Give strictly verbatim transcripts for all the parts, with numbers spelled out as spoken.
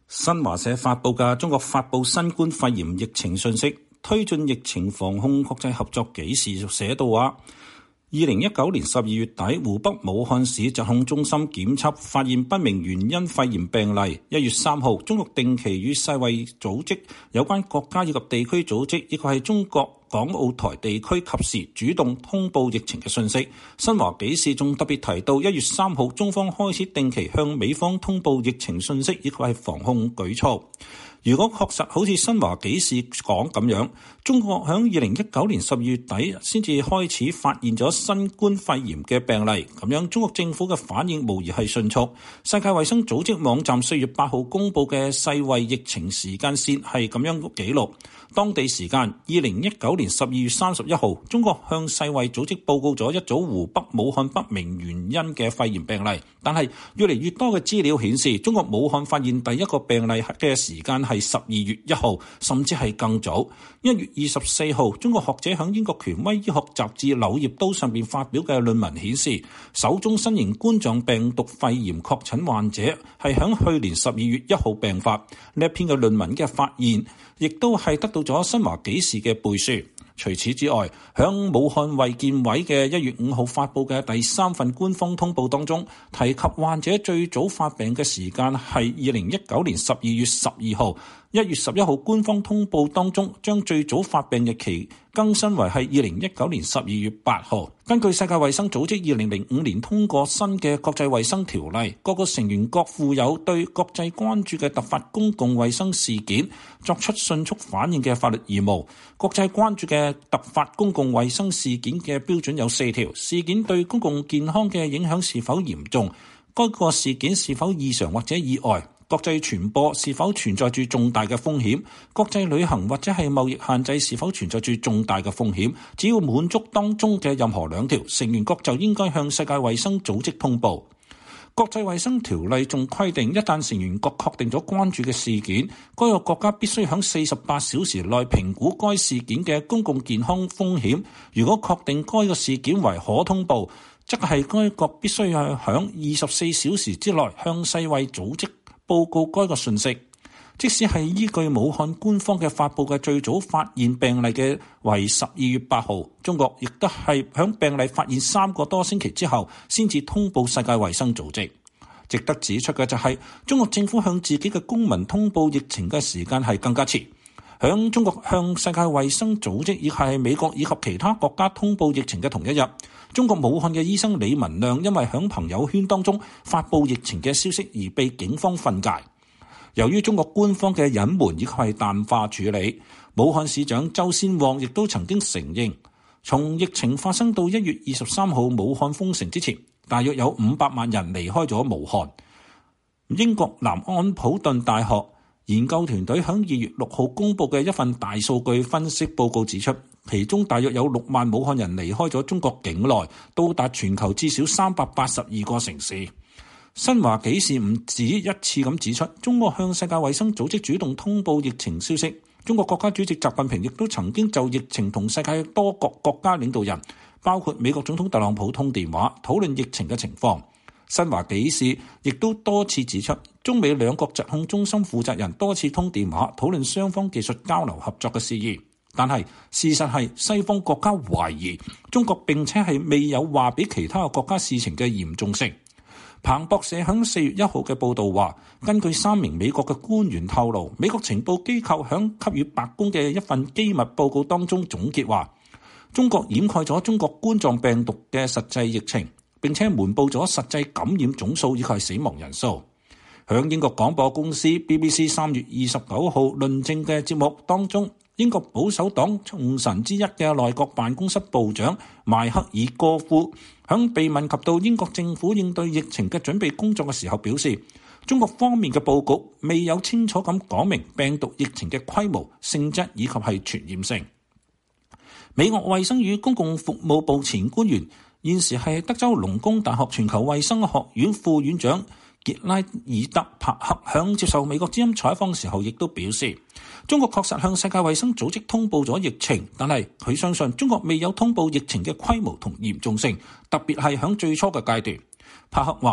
新華社發布嘅中國發布新冠肺炎疫情信息，推進疫情防控國際合作紀事寫到話，二零一九年十二月底，湖北武漢市疾控中心檢測發現不明原因肺炎病例。一月三號，中國定期與世衛組織有關國家以及地區組織，以及係中國港澳台地區及時主動通報疫情嘅信息。新華紀事仲特別提到，一月三號，中方開始定期向美方通報疫情信息以及係防控舉措。如果確實好似新華紀事講咁樣，中國響二零一九年十二月底先至開始發現咗新冠肺炎嘅病例，咁樣中國政府嘅反應無疑係迅速。世界衛生組織網站四月八號公佈嘅世衛疫情時間線係咁樣記錄，當地時間二零一九年十二月三十一號，中國向世衛組織報告咗一組湖北武漢不明原因嘅肺炎病例，但係越嚟越多嘅資料顯示，中國武漢發現第一個病例嘅時間係十二月一號，甚至係更早。一月二十四號，中國學者響英國權威醫學雜誌《柳葉刀》上邊發表嘅論文顯示，首宗新型冠狀病毒肺炎確診患者係響去年十二月一號病發。呢一篇嘅論文嘅發現，亦都係得到咗新華紀事嘅背書。除此之外，響武漢衛健委嘅一月五號發布嘅第三份官方通報當中，提及患者最早發病嘅時間係二零一九年十二月十二號。一月十一號官方通報當中，將最早發病日期更新為係二零一九年十二月八號。根據世界衛生組織二零零五年通過新嘅國際衛生條例，各個成員國負有對國際關注嘅突發公共衛生事件作出迅速反應嘅法律義務。國際關注嘅突發公共衛生事件嘅標準有四條：事件對公共健康嘅影響是否嚴重，該個事件是否異常或者意外，國際傳播是否存在住重大嘅風險，國際旅行或者係貿易限制是否存在住重大嘅風險。只要滿足當中嘅任何兩條，成員國就應該向世界衛生組織通報。國際衛生條例仲規定，一旦成員國確定咗關注嘅事件，該個國家必須喺四十八小時內評估該事件嘅公共健康風險。如果確定該個事件為可通報，則係該國必須喺二十四小時之內向世衛組織報告該個信息。即使係依據武漢官方嘅發布嘅最早發現病例嘅為十二月八號，中國亦都係響病例發現三個多星期之後先至通報世界衛生組織。值得指出嘅就係、是、中國政府向自己嘅公民通報疫情嘅時間係更加遲。響中國向世界衛生組織以及係美國以及其他國家通報疫情嘅同一日，中國武漢嘅醫生李文亮因為響朋友圈當中發布疫情嘅消息而被警方訓誡。由於中國官方嘅隱瞞以及係淡化處理，武漢市長周先旺亦都曾經承認，從疫情發生到一月二十三號武漢封城之前，大約有五百萬人離開咗武漢。英國南安普頓大學研究團隊喺二月六號公佈嘅一份大數據分析報告指出，其中大約有六萬武漢人離開咗中國境內，到達全球至少三百八十二個城市。新華紀事唔止一次咁指出，中國向世界衛生組織主動通報疫情消息。中國國家主席習近平亦都曾經就疫情同世界多國國家領導人，包括美國總統特朗普通電話討論疫情嘅情況。新華紀事亦都多次指出，中美兩國疾控中心負責人多次通電話討論雙方技術交流合作嘅事宜。但係事實係西方國家懷疑中國並且係未有話俾其他國家事情嘅嚴重性。彭博社喺四月一號嘅報導話，根據三名美國嘅官員透露，美國情報機構喺給予白宮嘅一份機密報告當中總結話，中國掩蓋咗中國冠狀病毒嘅實際疫情，並且瞞報咗實際感染總數以及係死亡人數。喺英國廣播公司 B B C 三月二十九號論證嘅節目當中，英國保守黨重臣之一嘅內閣辦公室部長邁克爾戈夫響被問及到英國政府應對疫情嘅準備工作嘅時候表示，中國方面嘅報告未有清楚咁講明病毒疫情嘅規模、性質以及係傳染性。美國衛生與公共服務部前官員，現時係德州農工大學全球衛生學院副院長傑拉爾德帕克響接受美國之音採訪時候，亦都表示，中國確實向世界衛生組織通報咗疫情，但係佢相信中國未有通報疫情嘅規模同嚴重性，特別係響最初嘅階段。帕克話，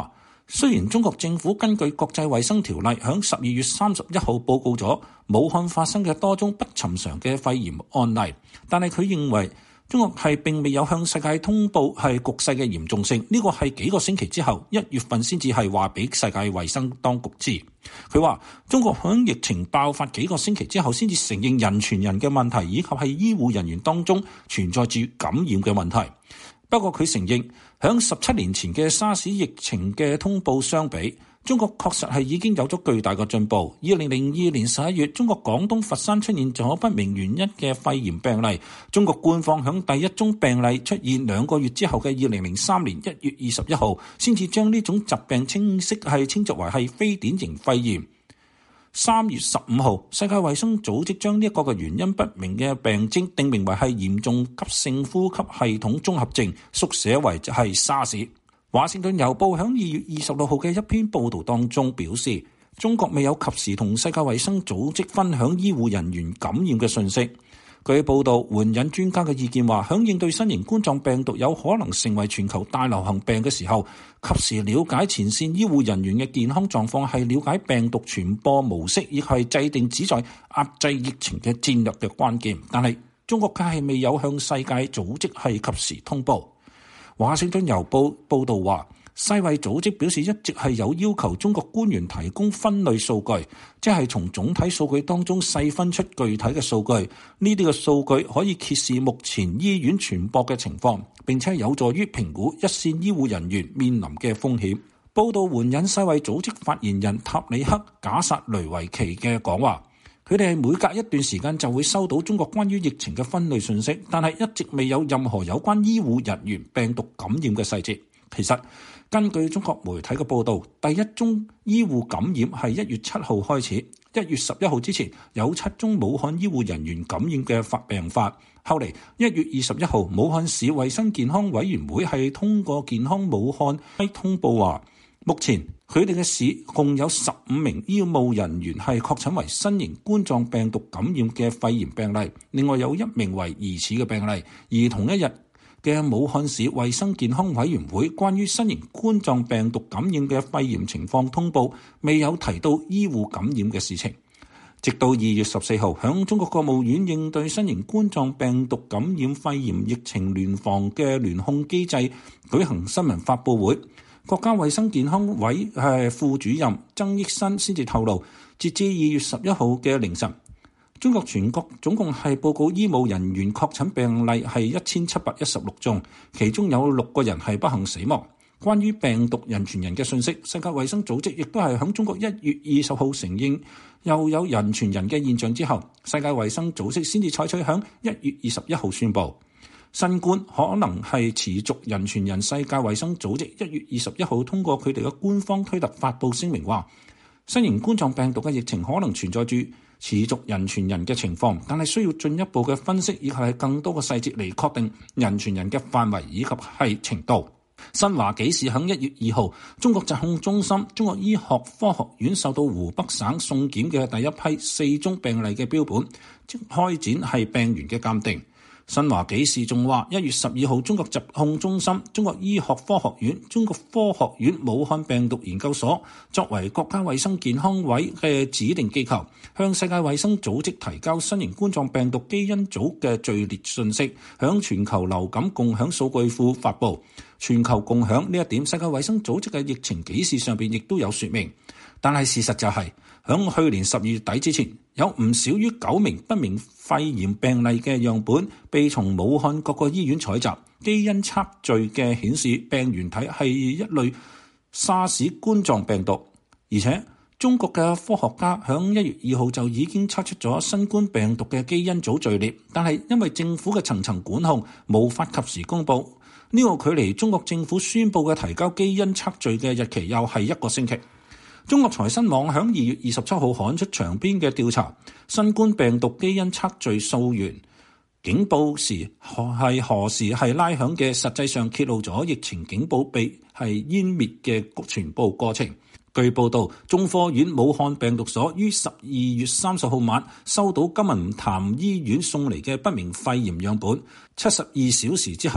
雖然中國政府根據國際衛生條例響十二月三十一號報告咗武漢發生嘅多宗不尋常嘅肺炎案例，但係佢認為中國係並未有向世界通報係局勢嘅嚴重性，呢個係幾個星期之後一月份先至係話俾世界衛生當局知。佢話中國響疫情爆發幾個星期之後先至承認人傳人嘅問題，以及係醫護人員當中存在住感染嘅問題。不過佢承認，響十七年前嘅沙士疫情嘅通報相比，中國確實係已經有咗巨大嘅進步。二零零二年十一月，中國廣東佛山出現咗不明原因嘅肺炎病例。中國官方響第一宗病例出現兩個月之後嘅二零零三年一月二十一號，先至將呢種疾病清晰係稱作為係非典型肺炎。三月十五號，世界衛生組織將呢一個嘅原因不明嘅病徵定名為係嚴重急性呼吸系統綜合症，縮寫為就係沙士。華盛頓郵報響二月二十六號嘅一篇報道當中表示，中國未有及時同世界衛生組織分享醫護人員感染嘅信息。據報道，援引專家嘅意見話，響應對新型冠狀病毒有可能成為全球大流行病嘅時候，及時了解前線醫護人員嘅健康狀況係了解病毒傳播模式，亦係制定旨在壓制疫情嘅戰略嘅關鍵。但係中國卻係未有向世界組織係及時通報。華盛頓郵報報導話，世衛組織表示一直係有要求中國官員提供分類數據，即係從總體數據當中細分出具體嘅數據。呢啲嘅數據可以揭示目前醫院傳播嘅情況，並且有助於評估一線醫護人員面臨嘅風險。報導援引世衛組織發言人塔里克賈薩雷維奇嘅講話，佢哋係每隔一段時間就會收到中國關於疫情嘅分類信息，但係一直未有任何有關醫護人員病毒感染嘅細節。其實根據中國媒體嘅報導，第一宗醫護感染係一月七號開始，一月十一號之前有七宗武漢醫護人員感染嘅發病發。後嚟一月二十一號，武漢市衛生健康委員會係通過健康武漢通報話，目前佢哋嘅市共有十五名醫務人員係確診為新型冠狀病毒感染嘅肺炎病例，另外有一名為疑似嘅病例。而同一日嘅武漢市衛生健康委員會關於新型冠狀病毒感染嘅肺炎情況通報，未有提到醫護感染嘅事情。直到二月十四號，響中國國務院應對新型冠狀病毒感染肺炎疫情聯防嘅聯控機制舉行新聞發佈會，國家衛生健康委係副主任曾益新先至透露，截至二月十一號嘅凌晨，中國全國總共係報告醫務人員確診病例係一千七百一十六宗，其中有六個人係不幸死亡。關於病毒人傳人嘅信息，世界衛生組織亦都係響中國一月二十號承認又有人傳人嘅現象之後，世界衛生組織先至採取響一月二十一號宣佈，新冠可能係持續人傳人。世界衛生組織一月二十一號通過佢哋嘅官方推特發布聲明話，新型冠狀病毒嘅疫情可能存在住持續人傳人嘅情況，但係需要進一步嘅分析以及係更多嘅細節嚟確定人傳人嘅範圍以及係程度。新華紀事響一月二號，中國疾控中心、中國醫學科學院受到湖北省送檢嘅第一批四宗病例嘅標本，即開展係病源嘅鑑定。新華紀事仲話，一月十二號，中國疾控中心、中國醫學科學院、中國科學院武漢病毒研究所作為國家衛生健康委嘅指定機構，向世界衛生組織提交新型冠狀病毒基因組嘅序列信息，向全球流感共享數據庫發布。全球共享呢一點，世界衛生組織嘅疫情紀事上邊亦都有說明。但係事實就係、是，響去年十二月底之前，有唔少於九名不明肺炎病例嘅樣本被從武漢各個醫院採集，基因測序嘅顯示病原體係一類沙士冠狀病毒，而且中國嘅科學家響一月二號就已經測出咗新冠病毒嘅基因組序列，但係因為政府嘅層層管控，無法及時公佈。呢個距離中國政府宣佈嘅提交基因測序嘅日期又係一個星期。中國財新網響二月二十七號刊出長篇嘅調查，新冠病毒基因測序溯源警報時係何時係拉響嘅，實際上揭露咗疫情警報被係湮滅嘅全部過程。據報道，中科院武漢病毒所於十二月三十號晚收到金銀潭醫院送嚟嘅不明肺炎樣本，七十二小時之後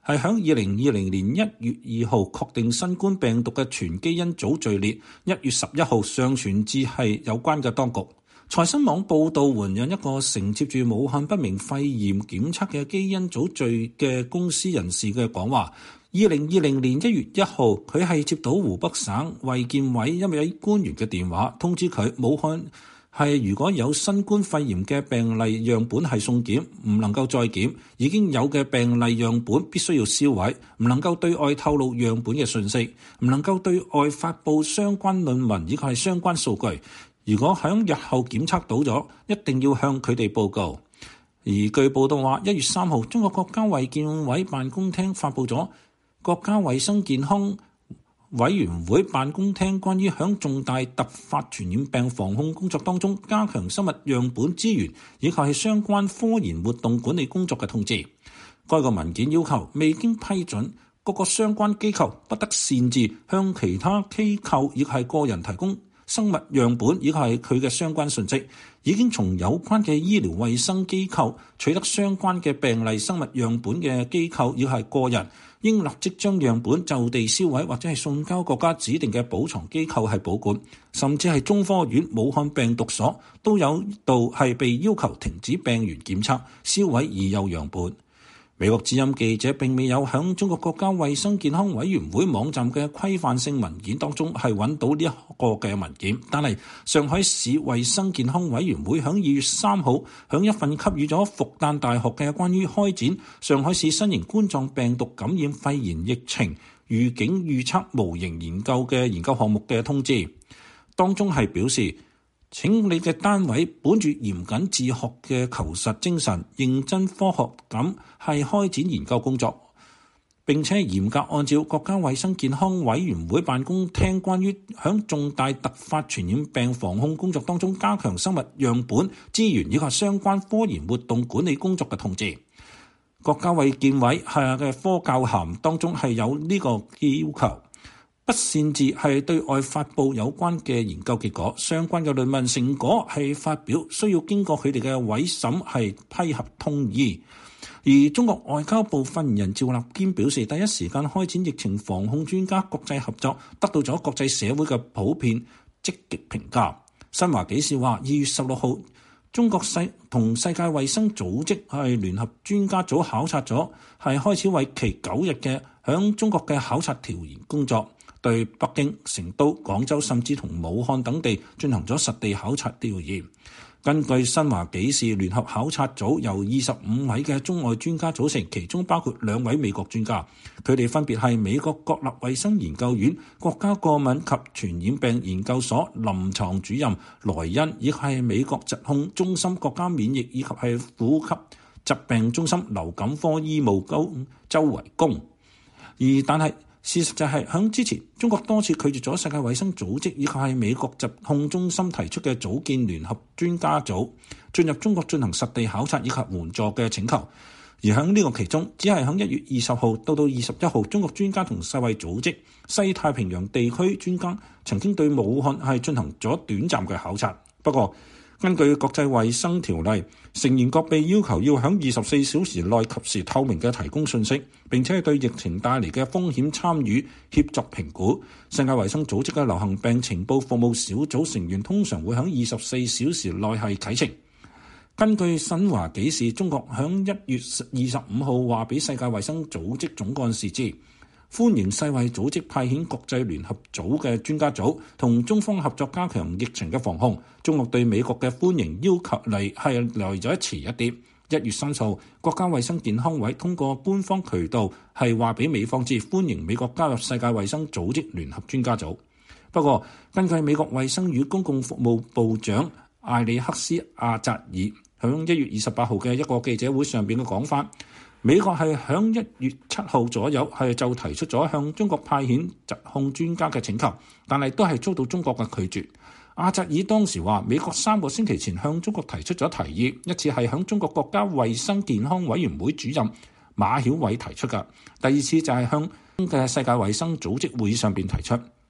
係響二零二零年一月二號確定新冠病毒嘅全基因組序列，一月十一號上傳至係有關嘅當局。財新網報導援引一個承接住武漢不明肺炎檢測嘅基因組序嘅公司人士嘅講話，二零二零年一月一號，佢係接到湖北省衛健委一位官員嘅電話，通知佢武漢係如果有新冠肺炎嘅病例樣本係送檢，唔能夠再檢，已經有嘅病例樣本必須要銷毀，唔能夠對外透露樣本嘅信息，唔能夠對外發布相關論文以及係相關數據。如果喺日後檢測到咗，一定要向佢哋報告。而據報道話，一月三號，中國國家衛健委辦公廳發布咗國家衛生健康委員會辦公廳關於響重大突發傳染病防控工作當中加強生物樣本資源以及係相關科研活動管理工作嘅通知。該個文件要求未經批准，各個相關機構不得擅自向其他機構亦係個人提供生物樣本以及係佢嘅相關信息。已經從有關嘅醫療衛生機構取得相關嘅病例生物樣本嘅機構亦係個人，應立即將樣本就地銷毀或者係送交國家指定嘅保藏機構係保管，甚至係中科院武漢病毒所都有度係被要求停止病原檢測、銷毀已有樣本。美國之音記者並未有響中國國家衛生健康委員會網站嘅規範性文件當中係揾到呢一個嘅文件，但係上海市衛生健康委員會響二月三號響一份給予咗復旦大學嘅關於開展上海市新型冠狀病毒感染肺炎疫情預警預測模型研究嘅研究項目嘅通知，當中係表示，請你嘅單位本住嚴謹自學嘅求實精神，認真科學咁係開展研究工作，並且嚴格按照國家衛生健康委員會辦公廳關於響重大突發傳染病防控工作當中加強生物樣本資源以及相關科研活動管理工作嘅通知。國家衛健委下嘅科教函當中係有呢個要求，不擅自係對外發布有關嘅研究結果，相關嘅論文成果係發表需要經過佢哋嘅委審係批核通意。而中國外交部發言人趙立堅表示，第一時間開展疫情防控專家國際合作，得到咗國際社會嘅普遍積極評價。新華紀事話，二月十六號，中國世同世界衛生組織係聯合專家組考察咗，係開始為期九日嘅響中國嘅考察調研工作。對北京、成都、廣州甚至同武漢等地進行咗實地考察調研。根據新華紀事，聯合考察組由二十五位嘅中外專家組成，其中包括兩位美國專家，佢哋分別係美國國立衛生研究院國家過敏及傳染病研究所臨床主任萊恩，亦係美國疾控中心國家免疫以及係呼吸疾病中心流感科醫務高周維公。而但係事實就係喺之前，中國多次拒絕咗世界衛生組織以及係美國疾控中心提出嘅組建聯合專家組進入中國進行實地考察以及援助嘅請求。而喺呢個其中，只係喺一月二十號到到二十一號，中國專家同世衛組織西太平洋地區專家曾經對武漢係進行咗短暫嘅考察。不過，根據國際衛生條例，成員國被要求要喺二十四小時內及時透明嘅提供信息，並且係對疫情帶嚟嘅風險參與協作評估。世界衛生組織嘅流行病情報服務小組成員通常會喺二十四小時內係啟程。根據新華紀事，中國喺一月二十五號話俾世界衛生組織總幹事知，歡迎世衛組織派遣國際聯合組嘅專家組同中方合作加強疫情嘅防控。中國對美國嘅歡迎要求嚟係來咗遲一啲。一月三十號，國家衛生健康委通過官方渠道係話俾美方知，歡迎美國加入世界衛生組織聯合專家組。不過，根據美國衛生與公共服務部長艾里克斯阿扎爾響一月二十八號嘅一個記者會上邊嘅講法，美國係響一月七號左右係就提出咗向中國派遣疾控專家嘅請求，但係都係遭到中國嘅拒絕。阿扎爾當時話，美國三個星期前向中國提出咗提議，一次係響中國國家衛生健康委員會主任馬曉偉提出㗎，第二次就係向嘅世界衛生組織會議上邊提出。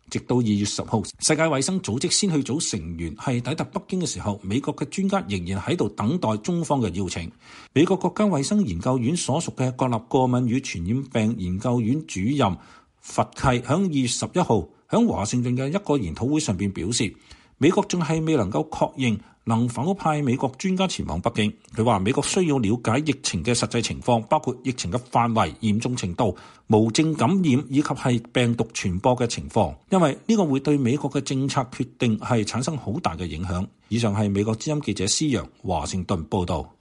直到二月十號，世界衛生組織先去組成員係抵達北京嘅時候，美國嘅專家仍然喺度等待中方嘅邀請。美國國家衛生研究院所屬嘅國立過敏與傳染病研究院主任佛契響二月十一號響華盛頓嘅一個研討會上邊表示，美國仲係未能夠確認能否派美國專家前往北京。佢話美國需要了解疫情嘅實際情況，包括疫情嘅範圍、嚴重程度、無症感染以及係病毒傳播嘅情況，因為呢個會對美國嘅政策決定係產生好大嘅影響。以上係美國之音記者施洋華盛頓報導。